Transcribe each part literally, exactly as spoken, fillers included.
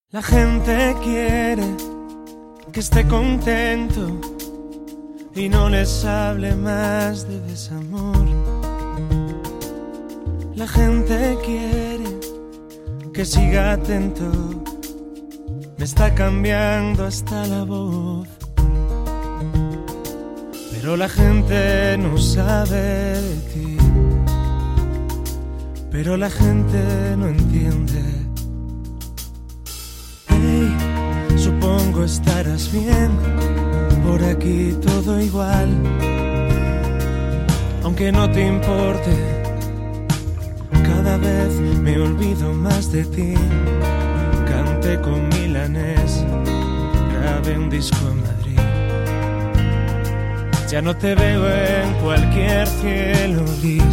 La gente quiere que esté contento y no les hable más de desamor. La gente quiere que siga atento, me está cambiando hasta la voz. Pero la gente no sabe de ti, pero la gente no entiende. Hey, supongo estarás bien, por aquí todo igual. Aunque no te importe, cada vez me olvido más de ti. Canté con Milanés, grabé un disco en Madrid. Ya no te veo en cualquier cielo gris,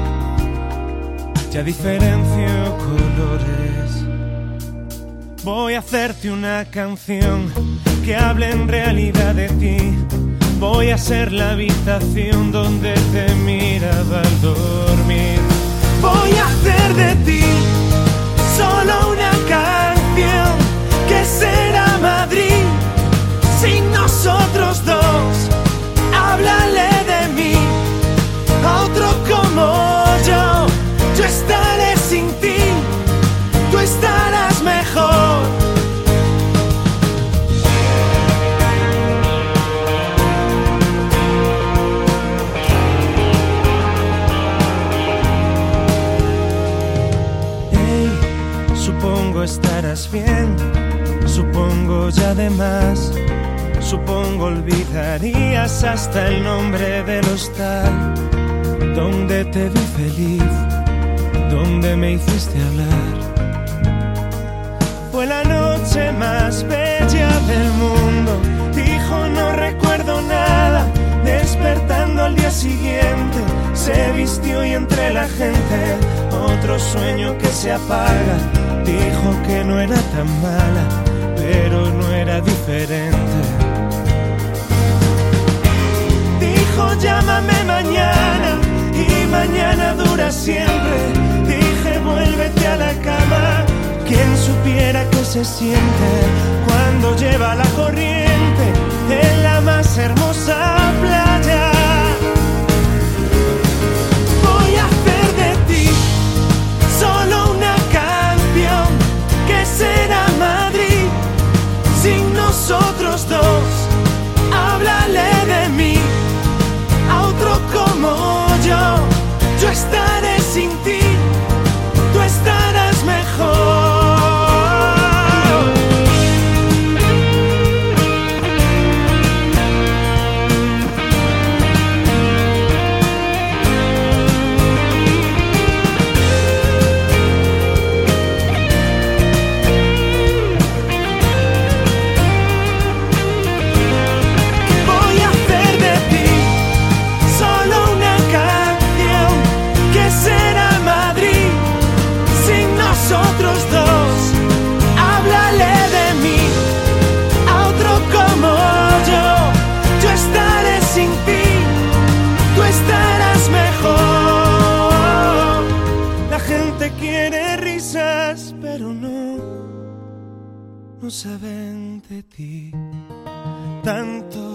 ya diferencio colores. Voy a hacerte una canción que hable en realidad de ti. Voy a ser la habitación donde te miraba al dormir. Voy a hacer de ti solo una canción que será Madrid sin nosotros dos. Háblale de mí a otro como yo. Yo estaré sin ti, tú estarás mejor. Hey, supongo estarás bien, supongo ya de más. Supongo olvidarías hasta el nombre del hostal donde te vi feliz, donde me hiciste hablar. Fue la noche más bella del mundo, dijo no recuerdo nada. Despertando al día siguiente, se vistió y entre la gente otro sueño que se apaga. Dijo que no era tan mala, pero no era diferente. Dijo llámame mañana y mañana dura siempre. Dije vuélvete a la cama. Quien supiera que se siente cuando lleva la corriente en la más hermosa playa. Voy a hacer de ti solo una canción que será Madrid sin nosotros dos. Háblale de mí a otro como yo. Yo estaré sin ti, tú estarás mejor. Quiere risas, pero no, no saben de ti tanto.